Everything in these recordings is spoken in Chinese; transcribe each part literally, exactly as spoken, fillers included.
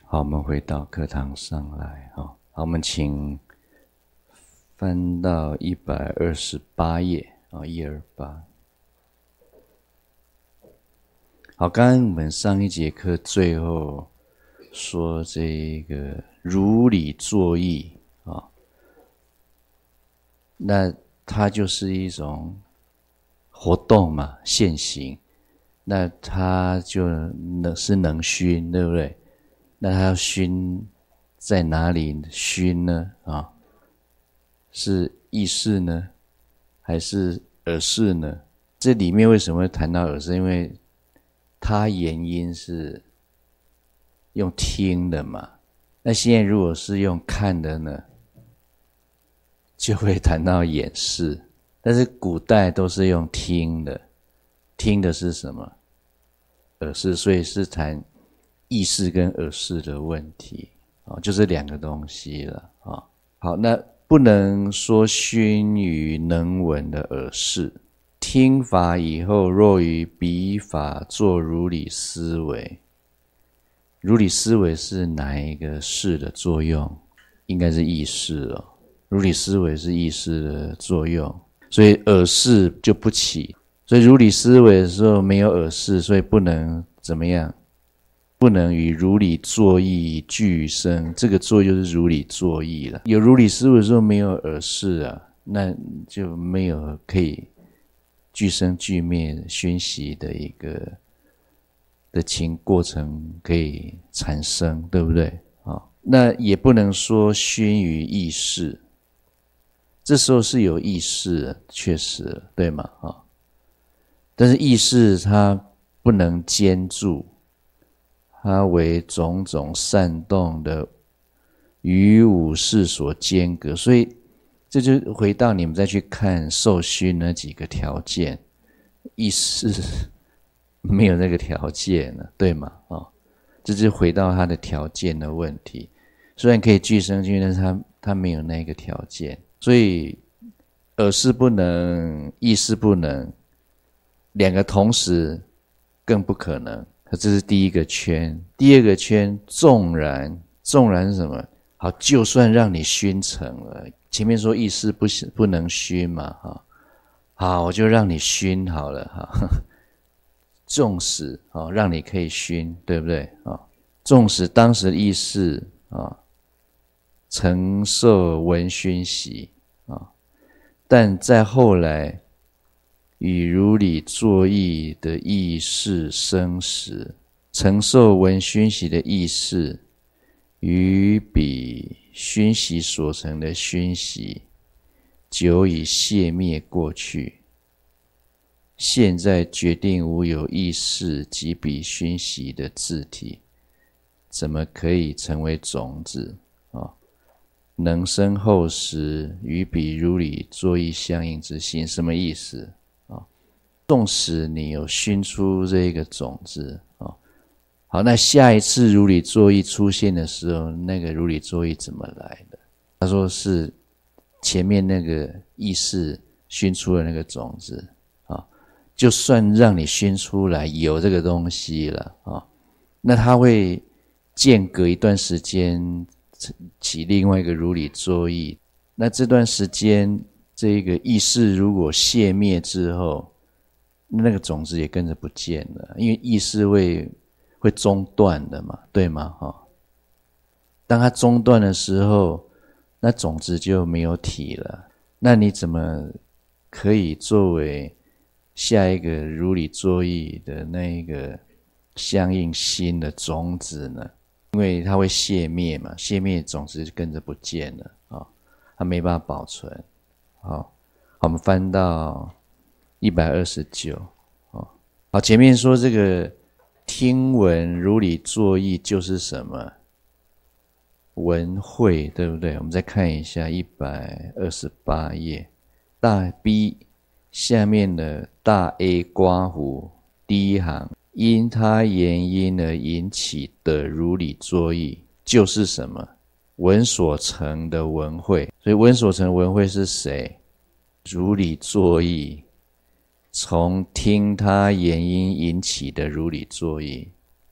好，我们回到课堂上来。好，我们请翻到一百二十八页啊，一二八。好，刚刚我们上一节课最后说这个如理作意啊，那它就是一种活动嘛，现行，那它就能是能熏，对不对？那它要熏在哪里熏呢？啊，是意识呢，还是耳识呢？这里面为什么会谈到耳识？因为它原因是用听的嘛。那现在如果是用看的呢，就会谈到眼识。但是古代都是用听的，听的是什么？耳识，所以是谈意识跟耳识的问题，哦，就这两个东西了啊，哦。好，那不能说熏于能闻的耳识，听法以后，若于彼法做如理思维，如理思维是哪一个识的作用？应该是意识哦。如理思维是意识的作用，所以耳识就不起。所以如理思维的时候没有耳识，所以不能怎么样？不能与如理作意俱生，这个作就是如理作意了。有如理思维的时候没有耳识啊，那就没有可以俱生俱灭熏习的一个的情过程可以产生，对不对啊？那也不能说熏于意识，这时候是有意识，确实对吗？啊，但是意识它不能兼住。它为种种散动的于五识所间隔，所以这就回到你们再去看受熏那几个条件，意识没有那个条件了，对吗？哦，这就回到它的条件的问题。虽然可以俱生俱灭，但是它它没有那个条件，所以耳识不能，意识不能，两个同时更不可能。这是第一个圈。第二个圈，纵然纵然是什么？好，就算让你熏成了，前面说意识不不能熏嘛，哈，好，我就让你熏好了，哈，纵使啊，让你可以熏，对不对啊？纵使当时意识啊承受闻熏习啊，但在后来。与如理作意的意识生时，承受闻熏习的意识，与彼熏习所成的熏习，久已谢灭过去。现在决定无有意识及彼熏习的自体，怎么可以成为种子啊？能生后时与彼如理作意相应之心，什么意思？纵使你有熏出这个种子，哦，好，那下一次如理作意出现的时候，那个如理作意怎么来的？他说是前面那个意识熏出了那个种子，哦，就算让你熏出来有这个东西了，哦，那它会间隔一段时间起另外一个如理作意，那这段时间这个意识如果熄灭之后，那个种子也跟着不见了，因为意识会会中断的嘛，对吗？哈，当它中断的时候，那种子就没有体了。那你怎么可以作为下一个如理作意的那一个相应心的种子呢？因为它会熄灭嘛，熄灭种子就跟着不见了啊，它没办法保存。好，我们翻到一百二十九，哦，好，前面说这个听闻如理作意就是什么？闻慧，对不对？我们再看一下一百二十八页，大 B 下面的大 A 括弧第一行，因他原因而引起的如理作意，就是什么？闻所成的闻慧。所以闻所成的闻慧是谁？如理作意。从听他原因引起的如理作意，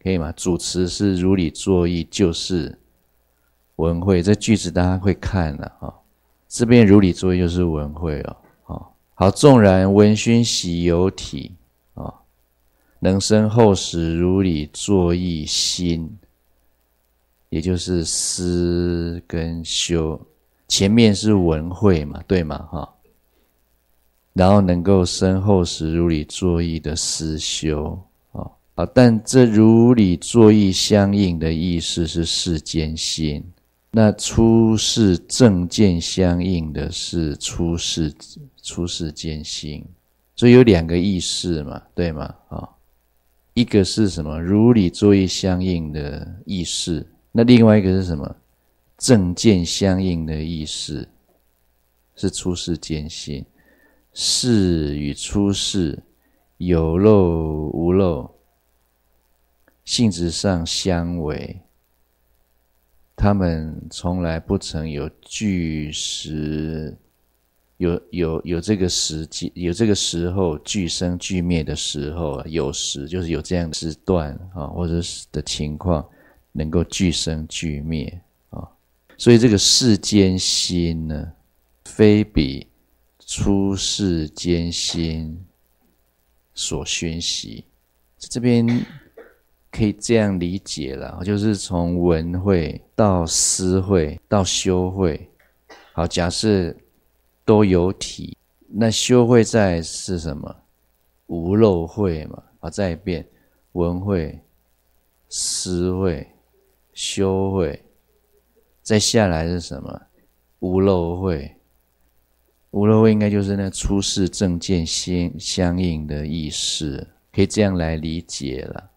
可以吗？主持是如理作意，就是文慧。这句子大家会看了啊、哦，这边如理作意就是文慧哦。哦好，纵然闻熏习有体啊、哦，能生后时如理作意心，也就是思跟修。前面是文慧嘛，对吗？哈、哦，然后能够生后时如理作意的思修。啊，但这如理作意相应的意思是世间心，那出世正见相应的是出世出世间心，所以有两个意思嘛，对吗？啊，一个是什么？如理作意相应的意思，那另外一个是什么？正见相应的意思是出世间心，世与出世有漏无漏。性质上相违，他们从来不曾有俱时，有有有这个时机，有这个时候俱生俱灭的时候，有时就是有这样的时段啊，或者是的情况，能够俱生俱灭啊。所以这个世间心呢，非比出世间心所熏习。这边可以这样理解了，就是从闻慧到思慧到修慧。好，假设都有体，那修慧在是什么？无漏慧嘛。好，再一遍，闻慧、思慧、修慧，再下来是什么？无漏慧。无漏慧应该就是那出世正见相应的意识，可以这样来理解了。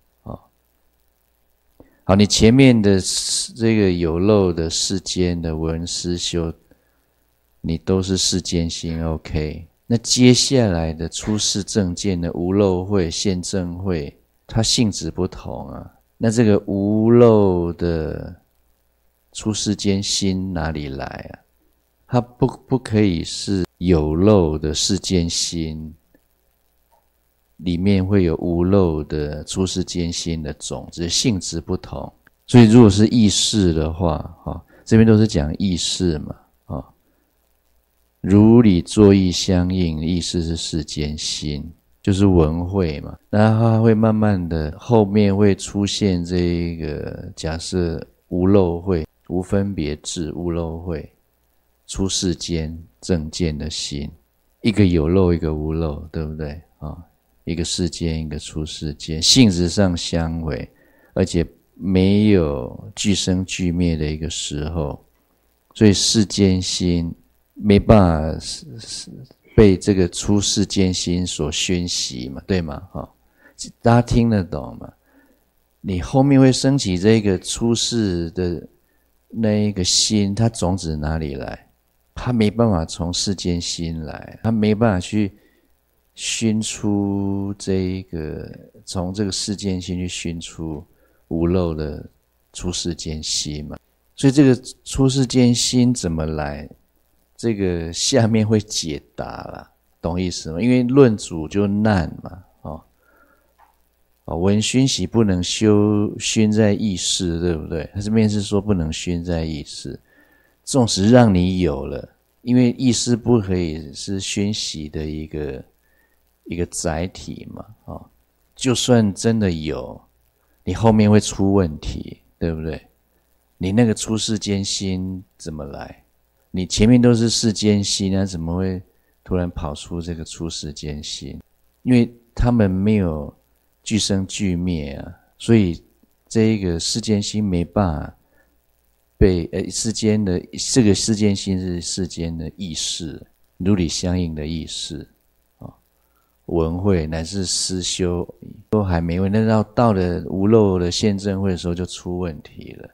好，你前面的这个有漏的世间的闻思修，你都是世间心 OK。那接下来的出世正见的无漏慧、现正慧，它性质不同啊。那这个无漏的出世间心哪里来啊？它不不可以是有漏的世间心里面会有无漏的出世间心的种子，性质不同。所以如果是意识的话，哈，这边都是讲意识嘛，啊，如理作意相应，意识是世间心，就是闻慧嘛。那它会慢慢的，后面会出现这一个假设无漏慧、无分别智、无漏慧、出世间正见的心，一个有漏，一个无漏，对不对啊？一个世间，一个出世间，性质上相违，而且没有俱生俱灭的一个时候，所以世间心没办法被这个出世间心所熏习嘛，对吗？哈，大家听得懂吗？你后面会升起这个出世的那一个心，它种子哪里来？它没办法从世间心来，它没办法去熏出这一个，从这个世间心去熏出无漏的出世间心嘛。所以这个出世间心怎么来？这个下面会解答啦，懂意思吗？因为论主就难嘛，哦，哦，闻熏习不能修熏在意识，对不对？他这边是说不能熏在意识，纵使让你有了，因为意识不可以是熏习的一个一个载体嘛，哦，就算真的有，你后面会出问题，对不对？你那个出世间心怎么来？你前面都是世间心啊，怎么会突然跑出这个出世间心？因为他们没有俱生俱灭啊，所以这一个世间心没办法被呃世间的这个世间心是世间的意识，如理相应的意识啊，闻慧乃至思修都还没问，那到到了无漏的现正慧的时候就出问题了。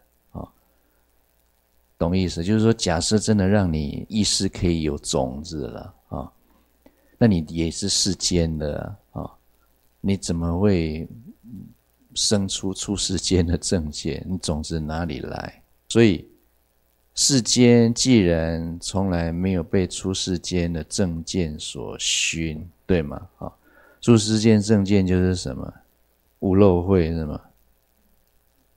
懂意思？就是说，假设真的让你意识可以有种子了啊，那你也是世间的啊，你怎么会生出出世间的正见？你种子哪里来？所以世间既然从来没有被出世间的正见所熏，对吗？啊，出世间正见就是什么？无漏慧是吗？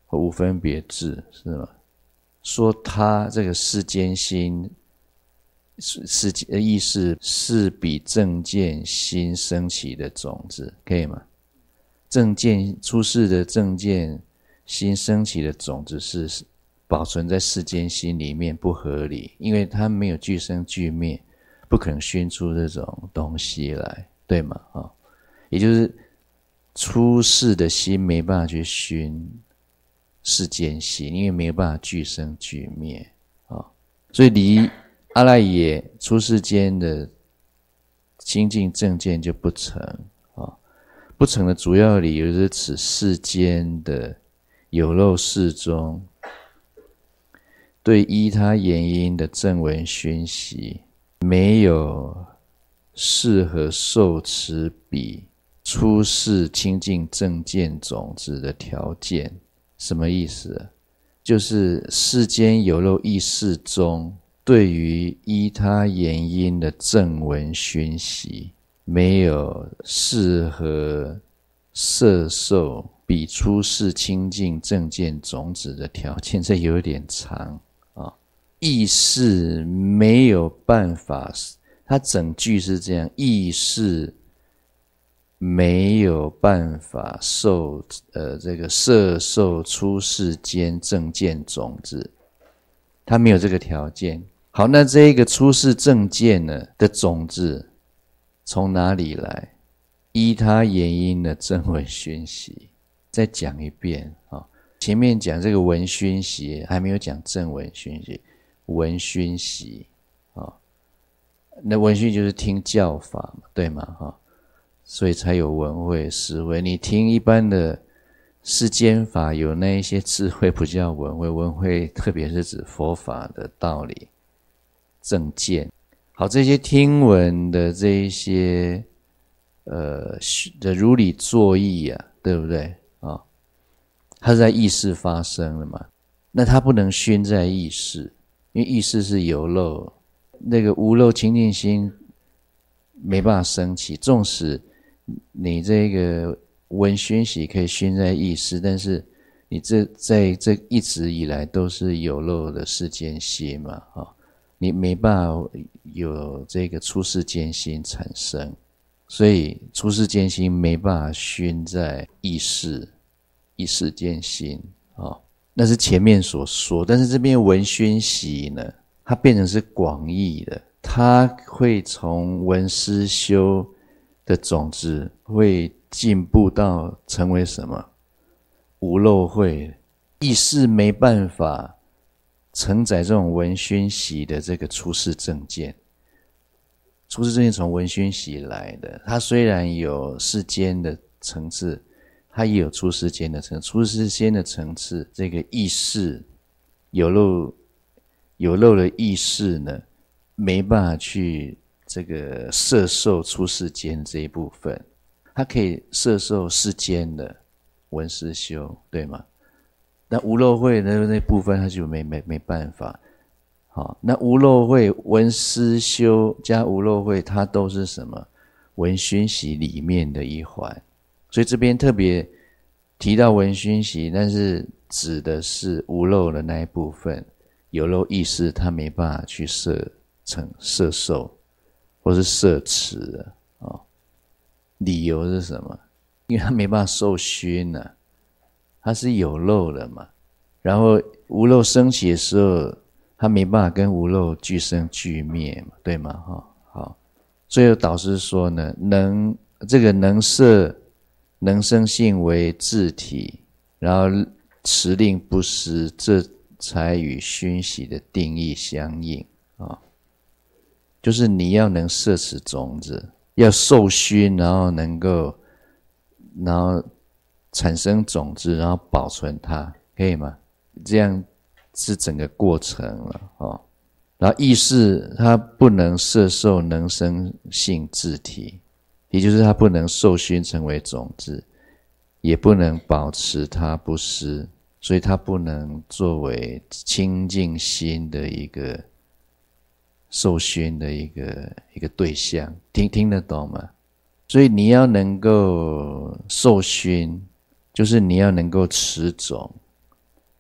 无分别智，是吗？说他这个世间心世意识是比正见心升起的种子，可以吗？正见出世的正见心升起的种子是保存在世间心里面，不合理，因为它没有俱生俱灭，不可能熏出这种东西来，对吗？哦，也就是出世的心没办法去熏世间心，因为没有办法俱生俱灭啊，哦，所以离阿赖耶出世间的清净正见就不成啊，哦，不成的主要理由是此世间的有漏世中，对依他言因的正闻熏习，没有适合受持彼出世清净正见种子的条件。什么意思啊？就是世间有漏意识中，对于依他言因的正闻熏习，没有适合摄受彼出世清净正见种子的条件，这有点长啊。意识没有办法，它整句是这样：意识没有办法受呃这个摄受出世间正见种子，它没有这个条件。好，那这一个出世正见呢的种子从哪里来？依他言因的正闻熏习。再讲一遍啊，前面讲这个闻熏习，还没有讲正闻熏习。闻熏习啊，那闻熏就是听教法嘛，对吗？哈，所以才有闻慧思维。你听一般的世间法，有那一些智慧不叫闻慧，闻慧特别是指佛法的道理、正见。好，这些听闻的这一些呃的如理作意啊，对不对啊？哦，它是在意识发生的嘛，那它不能熏在意识。因为意识是有漏，那个无漏清净心没办法升起。纵使你这个闻熏习可以熏在意识，但是你这在这一直以来都是有漏的世间心嘛，哦，你没办法有这个出世间心产生，所以出世间心没办法熏在意识意识间心啊。哦，那是前面所说，但是这边闻熏习呢，它变成是广义的，它会从闻思修的种子会进步到成为什么？无漏慧。意识没办法承载这种闻熏习的这个出世正见，出世正见从闻熏习来的，它虽然有世间的层次，它也有出世间的层次，出世间的层次，这个意识有漏有漏的意识呢，没办法去这个摄受出世间这一部分，它可以摄受世间的闻思修，对吗？那无漏慧的那部分，它就没没没办法。好，那无漏慧、闻思修加无漏慧，它都是什么？闻熏习里面的一环。所以这边特别提到闻熏习，但是指的是无漏的那一部分，有漏意识它没办法去摄成摄受或是摄持的，哦，理由是什么？因为它没办法受熏啊，它是有漏的嘛。然后无漏升起的时候，它没办法跟无漏俱生俱灭嘛，对吗？哈，好，所以导师说呢，能这个能摄能生性为自体，然后持令不失，这才与熏习的定义相应啊。就是你要能摄持种子，要受熏，然后能够，然后产生种子，然后保存它，可以吗？这样是整个过程了哦。然后意识它不能摄受能生性自体，也就是它不能受熏成为种子，也不能保持它不失，所以它不能作为清净心的一个受熏的一个一个对象。听听得懂吗？所以你要能够受熏，就是你要能够持种，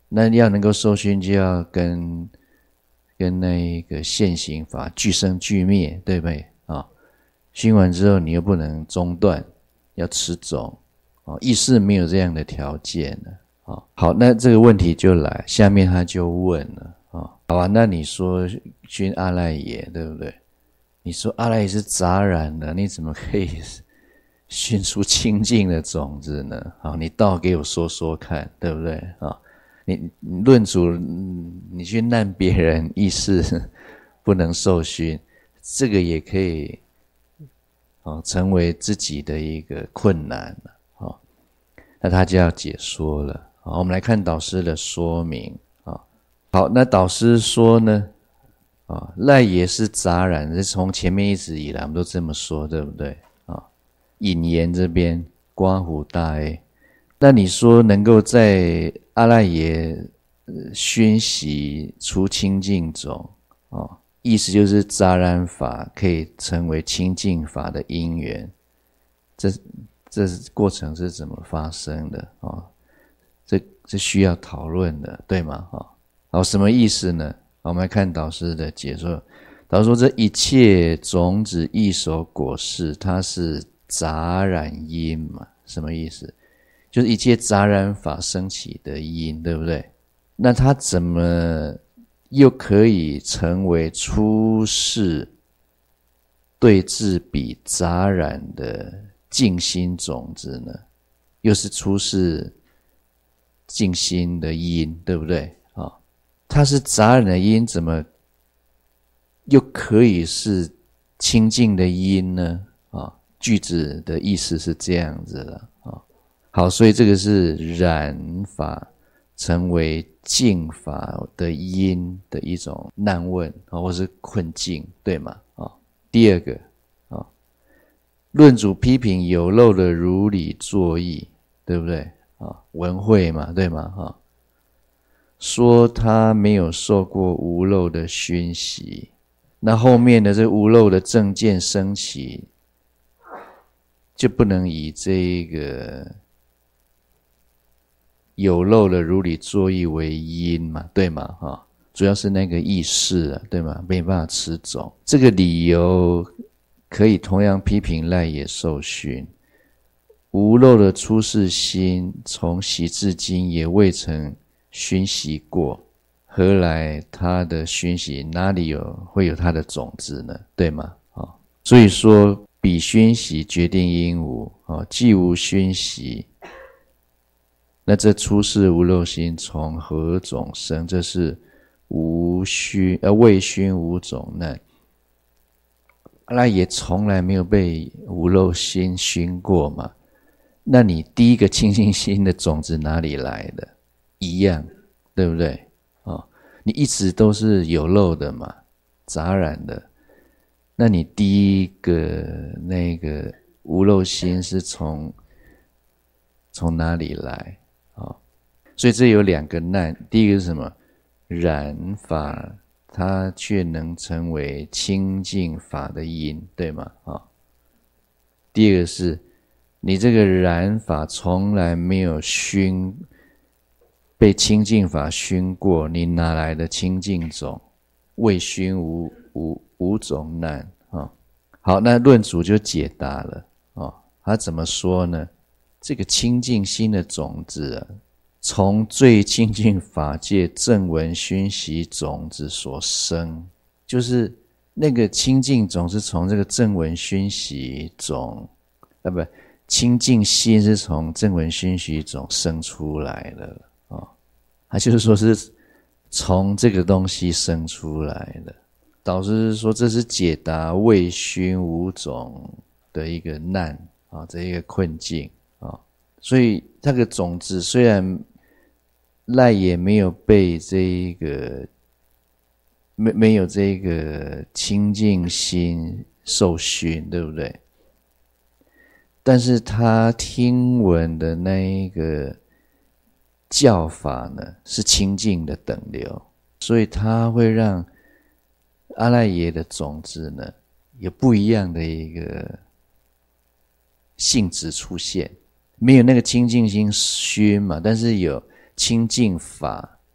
那要能够受熏，就要跟跟那个现行法俱生俱灭，对不对啊？熏完之后，你又不能中断，要持种啊。意识没有这样的条件了啊。好，那这个问题就来，下面他就问了啊。好啊，那你说熏阿赖耶，对不对？你说阿赖耶是杂染的，你怎么可以熏出清净的种子呢？好，你倒给我说说看，对不对啊？你论主，你去难别人意识不能受熏，这个也可以哦，成为自己的一个困难哦。那他就要解说了。好，我们来看导师的说明啊。好，那导师说呢，啊，赖耶是杂染，是从前面一直以来我们都这么说，对不对啊？引言这边刮胡大 A。那你说能够在阿赖耶熏习出清净种哦，意思就是杂染法可以成为清净法的因缘，这这过程是怎么发生的哦？这这需要讨论的，对吗？哦，好，什么意思呢？我们来看导师的解说。导师说，这一切种子异熟果实，它是杂染因嘛？什么意思？就是一切杂染法升起的因，对不对？那它怎么又可以成为出世对治比杂染的净心种子呢？又是出世净心的因，对不对？哦，它是杂染的因，怎么又可以是清净的因呢？哦，句子的意思是这样子的。好，所以这个是染法成为净法的因的一种难问或是困境，对吗？第二个，论主批评有漏的如理作意，对不对？文慧嘛，对吗？说他没有受过无漏的熏习，那后面的这无漏的正见升起，就不能以这个有漏的如理作意为因嘛，对吗？哈，主要是那个意识啊，对吗？没办法持种，这个理由可以同样批评赖耶受熏，无漏的出世心，从习至今也未曾熏习过，何来他的熏习哪里有会有他的种子呢？对吗？哦，所以说彼熏习决定因无，哦，既无熏习。那这出世无漏心从何种生？这是无熏呃未熏无种难，那也从来没有被无漏心熏过嘛。那你第一个清净心的种子哪里来的？一样，对不对？哦，你一直都是有漏的嘛，杂染的。那你第一个那个无漏心是从从哪里来？所以这有两个难，第一个是什么？染法它却能成为清净法的因，对吗？哦，第二个是你这个染法从来没有熏被清净法熏过，你哪来的清净种？未熏无无无种难啊！哦，好，那论主就解答了哦，他怎么说呢？这个清净心的种子啊，从最清净法界正闻熏习种子所生，就是那个清净种是从这个正闻熏习种，啊不，清净心是从正闻熏习种生出来的哦，它就是说是从这个东西生出来的。导师说这是解答未熏无种的一个难啊，这一个困境啊，所以那个种子虽然赖也没有被这个没没有这个清净心受熏，对不对？但是他听闻的那一个教法呢，是清净的等流，所以他会让阿赖耶的种子呢，有不一样的一个性质出现，没有那个清净心熏嘛，但是有清净法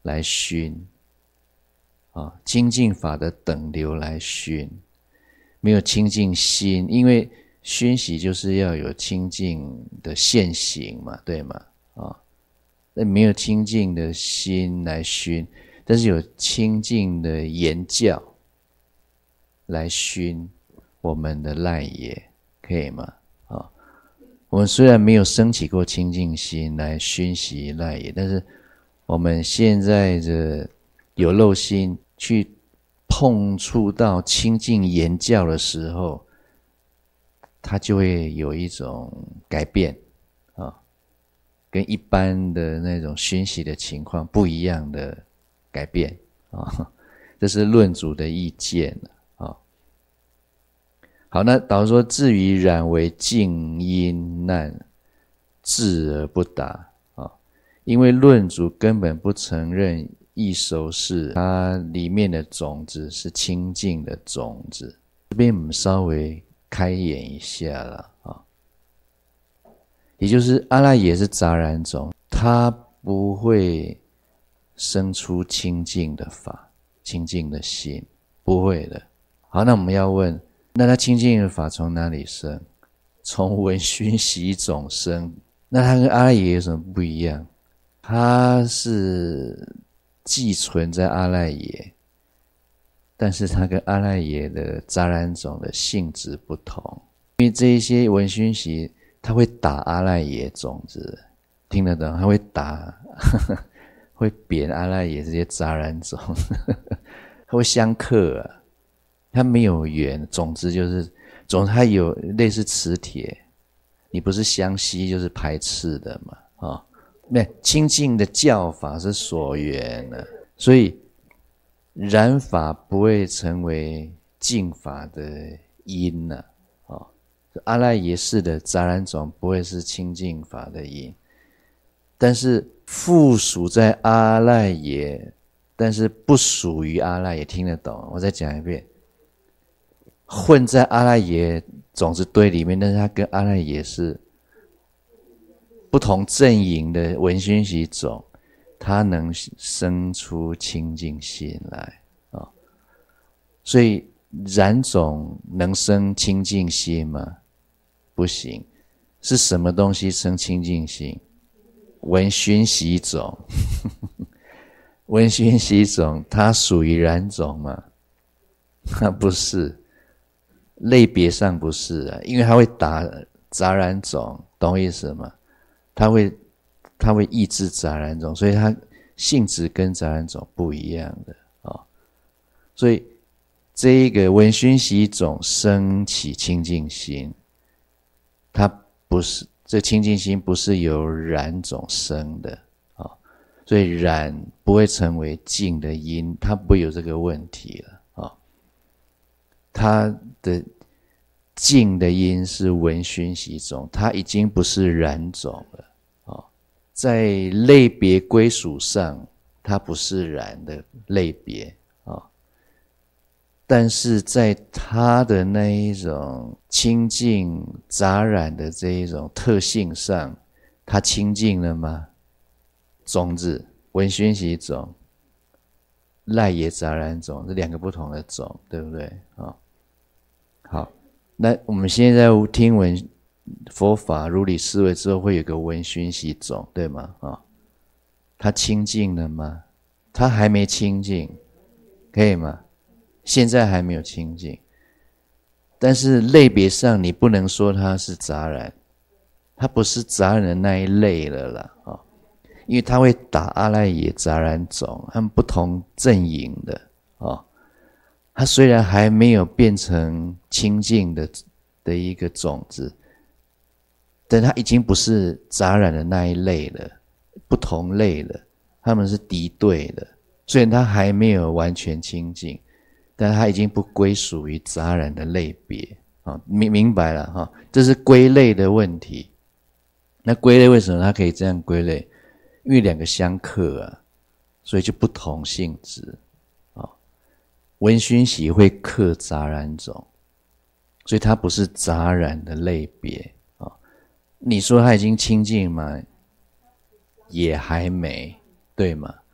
来熏啊，清净法的等流来熏，没有清净心，因为熏习就是要有清净的现行嘛，对吗？啊，那没有清净的心来熏，但是有清净的言教来熏我们的赖耶，可以吗？啊，我们虽然没有升起过清净心来熏习赖耶，但是我们现在的有漏心去碰触到清净言教的时候，它就会有一种改变啊，跟一般的那种熏习的情况不一样的改变啊，这是论主的意见啊。好，那导说至于染为净因难，置而不答啊，因为论主根本不承认异熟识，它里面的种子是清净的种子。这边我们稍微开演一下了啊，也就是阿赖耶是杂染种，它不会生出清净的法、清净的心，不会的。好，那我们要问，那它清净的法从哪里生？从闻熏习种生。那它跟阿赖耶有什么不一样？它是寄存在阿赖耶，但是它跟阿赖耶的杂染种的性质不同，因为这一些闻熏习它会打阿赖耶种子，听得懂？它会打呵呵会扁阿赖耶这些杂染种，呵呵它会相克啊，它没有缘，种子就是种子，它有类似磁铁，你不是相吸就是排斥的嘛，啊、哦，那清净的教法是所缘的，所以染法不会成为净法的因呢、啊哦，阿赖耶识的杂染种不会是清净法的因，但是附属在阿赖耶，但是不属于阿赖耶，听得懂？我再讲一遍，混在阿赖耶种子堆里面，但是它跟阿赖耶是不同阵营的闻熏习种，它能生出清净心来啊、哦！所以染种能生清净心吗？不行。是什么东西生清净心？闻熏习种。闻熏习种它属于染种吗？它不是，类别上不是啊，因为它会打杂染种，懂我意思吗？它会它会抑制杂染种，所以它性质跟杂染种不一样的啊、哦。所以这一个闻熏习种生起清净心，它不是，这清净心不是由染种生的啊、哦，所以染不会成为净的因，它不会有这个问题了啊、哦。它的净的因是闻熏习种，它已经不是染种了。在类别归属上，它不是染的类别啊、哦，但是在它的那一种清净杂染的这一种特性上，它清净了吗？种子闻熏习种、赖耶杂染种是两个不同的种，对不对啊、哦？好，那我们现在听闻佛法如理思维之后，会有个闻熏习种，对吗？啊、哦，它清净了吗？它还没清净，可以吗？现在还没有清净，但是类别上你不能说它是杂染，它不是杂染的那一类了啦，啊、哦，因为它会打阿赖耶杂染种，他们不同阵营的啊、哦，它虽然还没有变成清净的的一个种子。但它已经不是杂染的那一类了，不同类了，他们是敌对的，虽然它还没有完全清净，但它已经不归属于杂染的类别啊，明明白了哈，这是归类的问题。那归类为什么它可以这样归类？因为两个相克啊，所以就不同性质啊。闻熏习会克杂染种，所以它不是杂染的类别。你说他已经清净吗？也还没，对吗？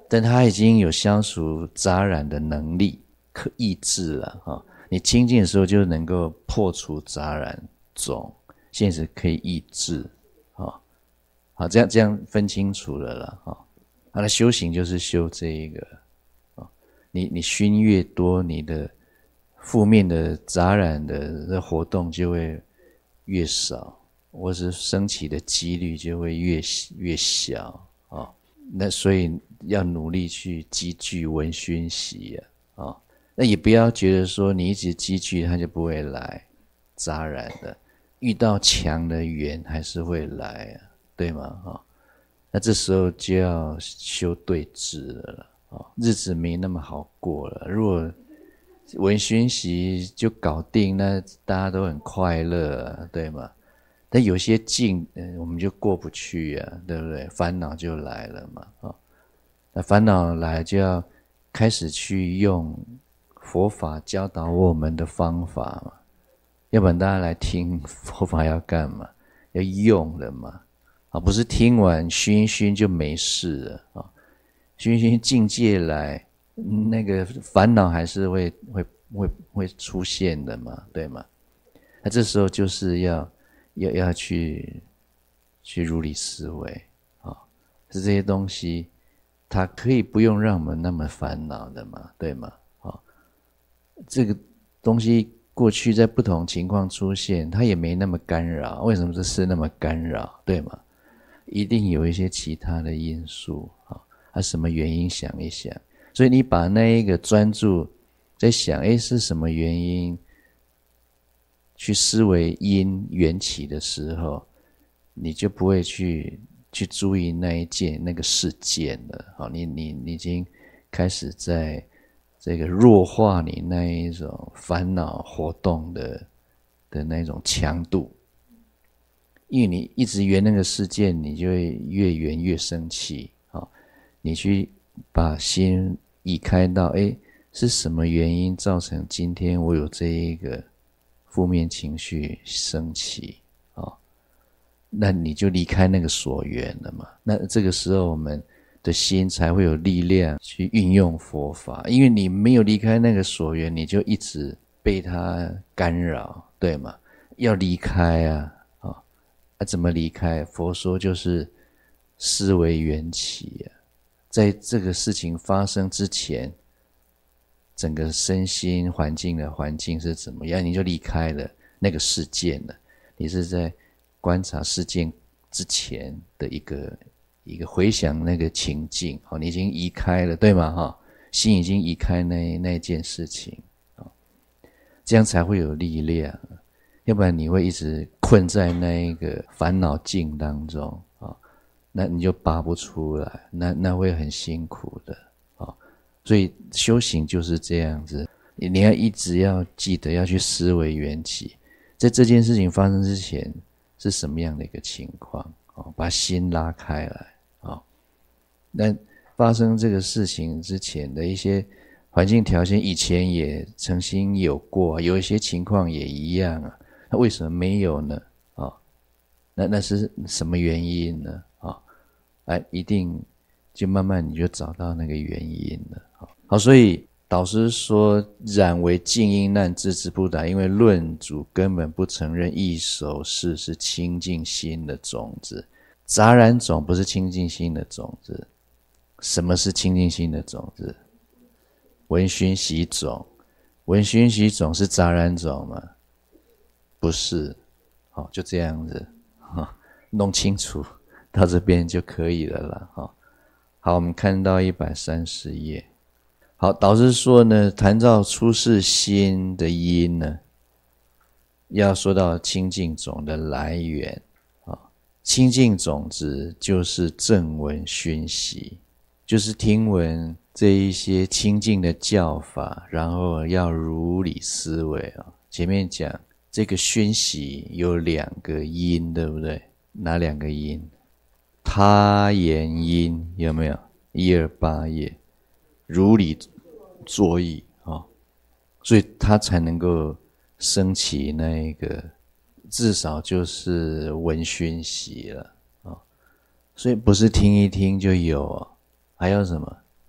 但他已经有消除杂染的能力，可抑制了哈。你清净的时候就能够破除杂染种，现实可以抑制啊。好，这样这样分清楚了啦哈。好了，修行就是修这一个啊。你你熏越多，你的负面的杂染的活动就会越少，或是升起的几率就会越越小啊。那所以要努力去积聚闻熏习啊，啊，那也不要觉得说你一直积聚它就不会来杂染的，遇到强的缘还是会来啊，对吗？啊，那这时候就要修对治了啊，日子没那么好过了。如果闻熏习就搞定，那大家都很快乐啊，对吗？但有些境，嗯，我们就过不去啊，对不对？烦恼就来了嘛，啊，那烦恼来就要开始去用佛法教导我们的方法嘛，要不然大家来听佛法要干嘛？要用了嘛，啊，不是听完熏一熏就没事了啊，熏一熏境界来，那个烦恼还是会会会会出现的嘛，对吗？那这时候就是要。要要去去如理思维啊，是这些东西，它可以不用让我们那么烦恼的嘛，对吗？啊，这个东西过去在不同情况出现，它也没那么干扰。为什么这事那么干扰？对吗？一定有一些其他的因素啊，啊，什么原因想一想。所以你把那一个专注在想，哎，是什么原因？去思维因缘起的时候，你就不会去去注意那一件那个事件了。好，你你你已经开始在这个弱化你那一种烦恼活动的的那种强度，因为你一直缘那个事件，你就会越缘越生气。好，你去把心移开到，哎，是什么原因造成今天我有这一个负面情绪升起啊，哦，那你就离开那个所缘了嘛。那这个时候我们的心才会有力量去运用佛法，因为你没有离开那个所缘，你就一直被它干扰，对吗？要离开啊，啊，哦，啊怎么离开？佛说就是思维缘起啊，在这个事情发生之前，整个身心环境的环境是怎么样，你就离开了那个事件了。你是在观察事件之前的一个一个回想那个情境，好，你已经移开了，对吗？哈，心已经移开那那件事情，这样才会有力量。要不然你会一直困在那一个烦恼境当中啊，那你就拔不出来，那那会很辛苦的。所以修行就是这样子，你要一直要记得要去思维缘起，在这件事情发生之前是什么样的一个情况，把心拉开来。那发生这个事情之前的一些环境条件，以前也曾经有过，有一些情况也一样啊，那为什么没有呢？那那是什么原因呢？哎，一定就慢慢你就找到那个原因了。好，所以导师说染为净因难自之不达，因为论主根本不承认异熟事是清净心的种子，杂染种不是清净心的种子。什么是清净心的种子？闻熏习种。闻熏习种是杂染种吗？不是。好，就这样子，弄清楚到这边就可以了啦。好，我们看到一百三十页。好，导师说呢，谈到出世心的因呢，要说到清净种的来源啊。清净种子就是正闻熏习，就是听闻这一些清净的教法，然后要如理思维啊。前面讲这个熏习有两个因，对不对？哪两个因？他言因有没有？一二八页。如理作意啊，所以他才能够升起那个，至少就是闻熏习了啊。所以不是听一听就有，还要什么？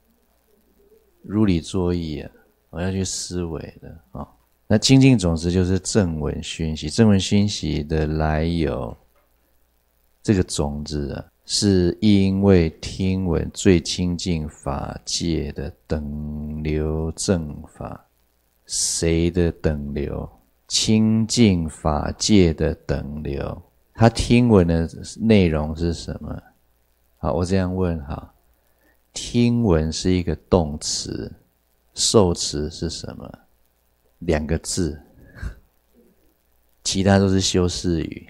如理作意啊，我要去思维的啊、哦。那清净种子就是正闻熏习，正闻熏习的来由，这个种子啊，是因为听闻最清净法界的等流正法。谁的等流？清净法界的等流。他听闻的内容是什么？好，我这样问哈，听闻是一个动词，受词是什么？两个字，其他都是修饰语。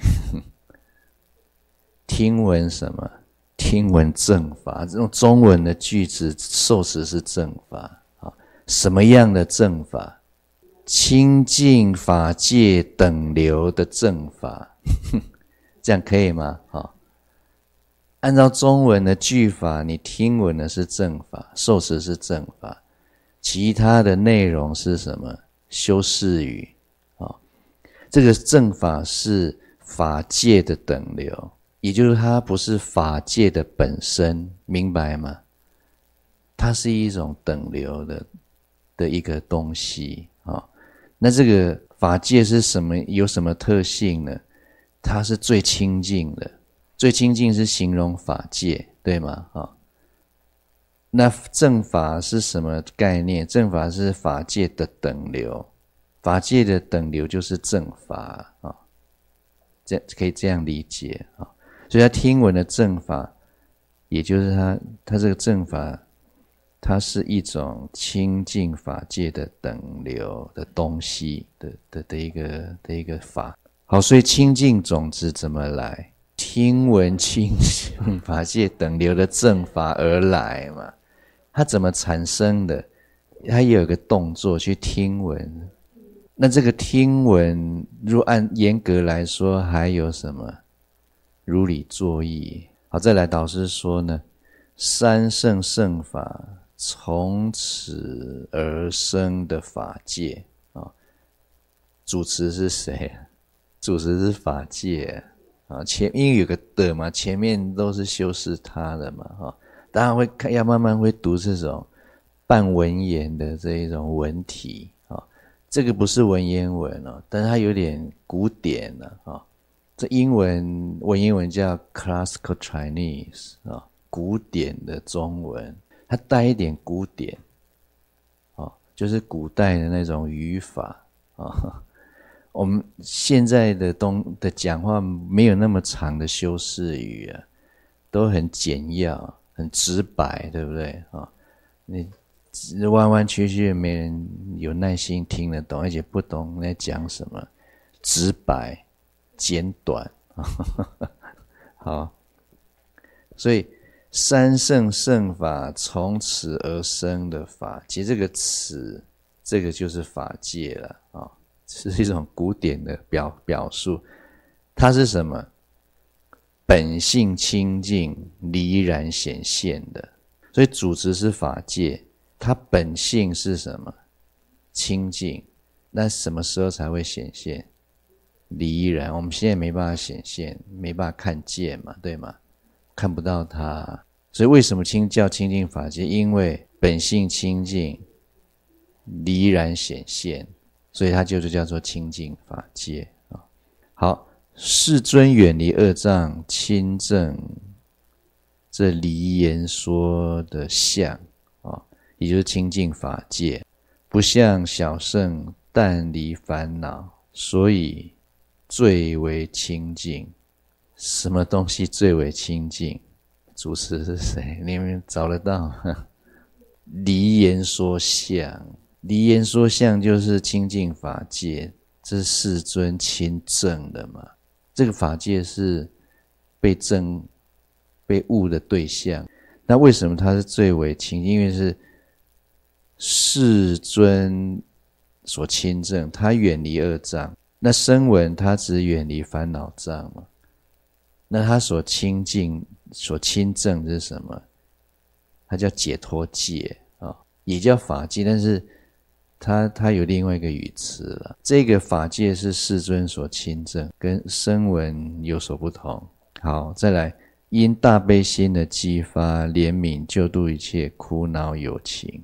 听闻什么？听闻正法。这种中文的句子受词是正法。什么样的正法？清净法界等流的正法。这样可以吗？好，按照中文的句法，你听闻的是正法，受词是正法，其他的内容是什么？修饰语。好，这个正法是法界的等流，也就是它不是法界的本身，明白吗？它是一种等流的的一个东西啊、哦。那这个法界是什么？有什么特性呢？它是最清净的，最清净是形容法界，对吗？啊、哦，那正法是什么概念？正法是法界的等流，法界的等流就是正法啊、哦，这可以这样理解啊、哦。所以他听闻的正法，也就是他他这个正法。它是一种清净法界的等流的东西 的, 的, 的, 一个的一个法。好，所以清净种子怎么来？听闻清净法界等流的正法而来嘛。它怎么产生的？它也有一个动作去听闻。那这个听闻，如按严格来说，还有什么？如理作意。好，再来导师说呢，三圣圣法。从此而生的法界啊、哦，主持是谁？主持是法界啊、哦，前因为有个的嘛，前面都是修饰他的嘛，哈、哦，当然会看，要慢慢会读这种半文言的这一种文体啊、哦，这个不是文言文哦，但是它有点古典了啊、哦，这英文文言文叫 Classical Chinese 啊、哦，古典的中文。它带一点古典，哦，就是古代的那种语法啊、哦。我们现在的东的讲话没有那么长的修饰语啊，都很简要、很直白，对不对啊、哦？你弯弯曲曲，没人有耐心听得懂，而且不懂在讲什么，直白、简短好，所以。三圣圣法从此而生的法，其实这个词，这个就是法界了啊、哦，是一种古典的表表述。它是什么？本性清净，离然显现的。所以主持是法界，它本性是什么？清净。那什么时候才会显现？离然，我们现在没办法显现，没办法看见嘛，对吗？看不到它。所以为什么清叫清净法界？因为本性清净，离然显现，所以它就是叫做清净法界啊。好，世尊远离二障，亲证这离言说的相啊，也就是清净法界，不像小圣但离烦恼，所以最为清净。什么东西最为清净？主持是谁？你们找得到吗？离言说相，离言说相就是清净法界，这是世尊亲证的嘛。这个法界是被证、被悟的对象。那为什么它是最为清净？因为是世尊所亲证，他远离二障。那声闻他只远离烦恼障嘛。那他所亲近、所亲证是什么？它叫解脱界啊、哦，也叫法界，但是它它有另外一个语词了。这个法界是世尊所亲证，跟声闻有所不同。好，再来，因大悲心的激发，怜悯救度一切苦恼有情。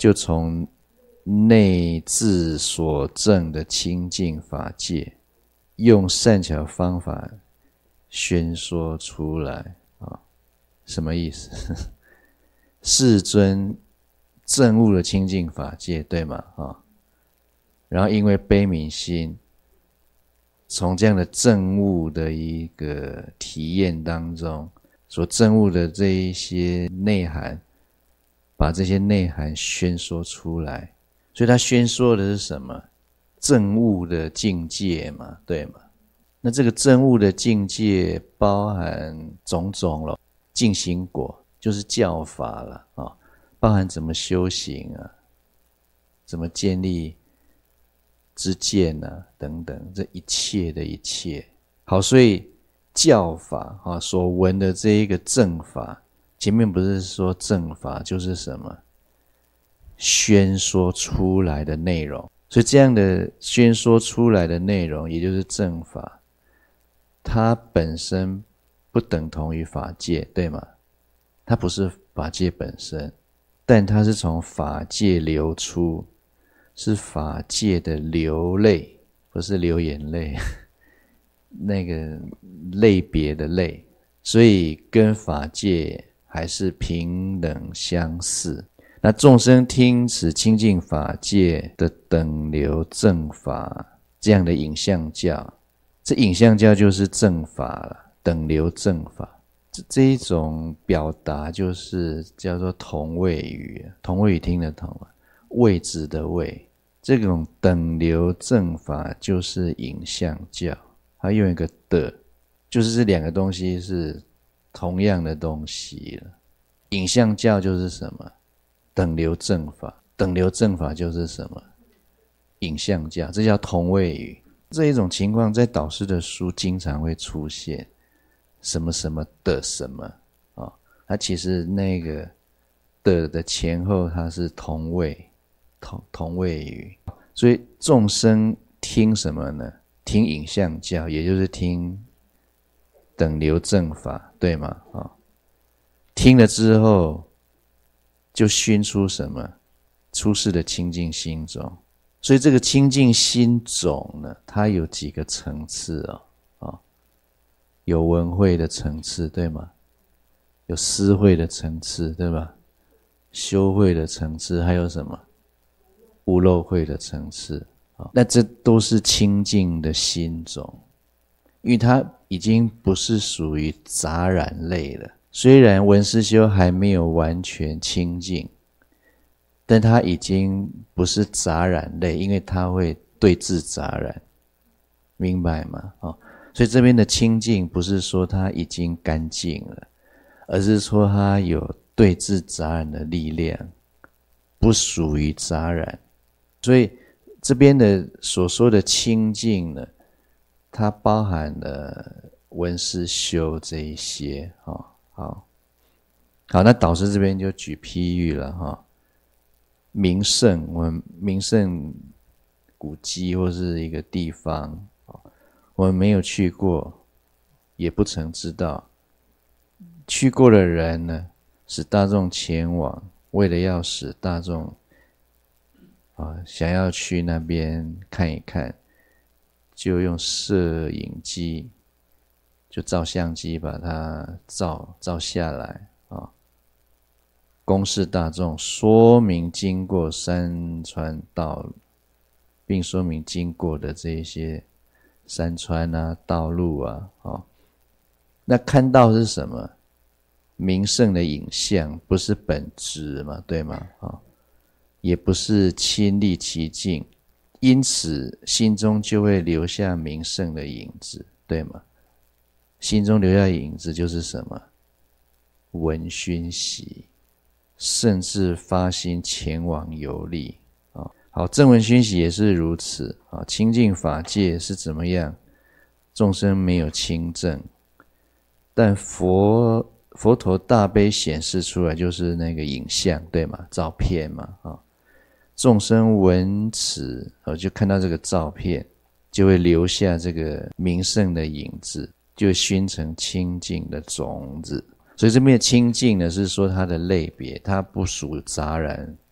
就从内自所证的清净法界，用善巧方法宣说出来啊，什么意思？世尊证悟了清净法界，对吗？啊，然后因为悲悯心，从这样的证悟的一个体验当中，所证悟的这一些内涵，把这些内涵宣说出来。所以他宣说的是什么？证悟的境界嘛，对吗？那这个证悟的境界包含种种了，净行果就是教法了啊，包含怎么修行啊，怎么建立知见啊等等，这一切的一切。好，所以教法啊所闻的这一个正法，前面不是说正法就是什么？宣说出来的内容。所以这样的宣说出来的内容，也就是正法，它本身不等同于法界，对吗？它不是法界本身，但它是从法界流出，是法界的流泪，不是流眼泪，那个类别的类，所以跟法界还是平等相似。那众生听此清净法界的等流正法，这样的影像教，这影像教就是正法了，等流正法。这这一种表达就是叫做同位语，同位语听得懂吗？位置的位，这种等流正法就是影像教，它用一个的，就是这两个东西是同样的东西了。影像教就是什么？等流正法，等流正法就是什么？影像教，这叫同位语。这一种情况在导师的书经常会出现，什么什么的什么啊、哦，它其实那个的的前后它是同位，同同位语。所以众生听什么呢？听影像教，也就是听等流正法，对吗？啊、哦，听了之后就熏出什么？出世的清净心种。所以这个清净心种呢，它有几个层次哦，哦，有闻慧的层次，对吗？有思慧的层次，对吧？修慧的层次，还有什么？无漏慧的层次。哦，那这都是清净的心种，因为它已经不是属于杂染类了。虽然闻思修还没有完全清净，但它已经不是杂染类，因为它会对治杂染，明白吗？哦，所以这边的清净不是说它已经干净了，而是说它有对治杂染的力量，不属于杂染。所以这边的所说的清净呢，它包含了闻思修这一些。哦，好，好，那导师这边就举譬喻了哈。名胜，我们名胜古迹或是一个地方，我们没有去过，也不曾知道。去过的人呢，使大众前往，为了要使大众啊想要去那边看一看，就用摄影机，就照相机把它照照下来啊，公示大众，说明经过山川道路，并说明经过的这一些山川啊、道路啊，哦，那看到是什么？名胜的影像，不是本质嘛，对吗？哦，也不是亲历其境，因此心中就会留下名胜的影子，对吗？心中留下影子就是什么？闻熏习。甚至发心前往游历啊，好，正闻熏习也是如此啊。清净法界是怎么样？众生没有清正，但佛佛陀大悲显示出来就是那个影像，对吗？照片嘛啊。众生闻此啊，就看到这个照片，就会留下这个名胜的影子，就会熏成清净的种子。所以这边的清净呢，是说它的类别，它不属杂染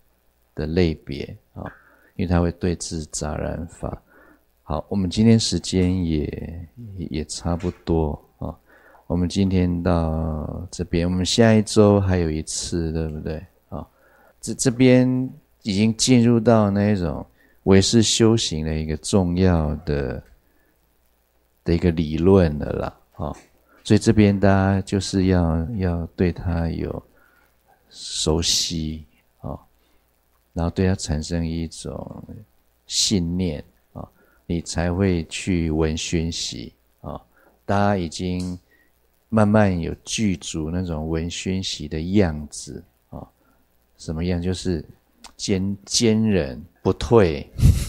的类别啊，因为它会对治杂染法。好，我们今天时间也也差不多啊，我们今天到这边，我们下一周还有一次，对不对啊？这这边已经进入到那种唯识修行的一个重要的的一个理论了啦，啊，所以这边大家就是要要对它有熟悉啊，然后对它产生一种信念啊，你才会去闻熏习啊。大家已经慢慢有具足那种闻熏习的样子啊，什么样？就是坚坚忍不退。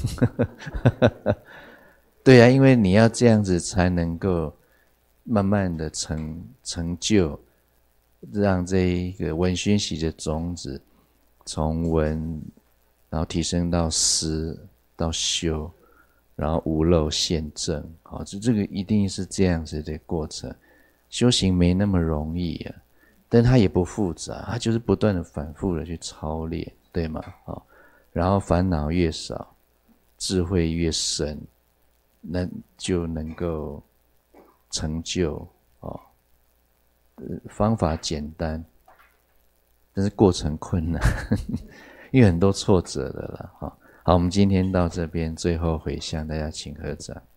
对啊，因为你要这样子才能够慢慢的成成就，让这一个闻熏习的种子从闻，然后提升到思，到修，然后无漏现证。好，这这个一定是这样子的过程。修行没那么容易啊，但它也不复杂，它就是不断的反复的去操练，对吗？好，然后烦恼越少，智慧越深，那就能够成就哦。方法简单，但是过程困难，因为很多挫折的了哈。好，我们今天到这边，最后回向，大家请合掌。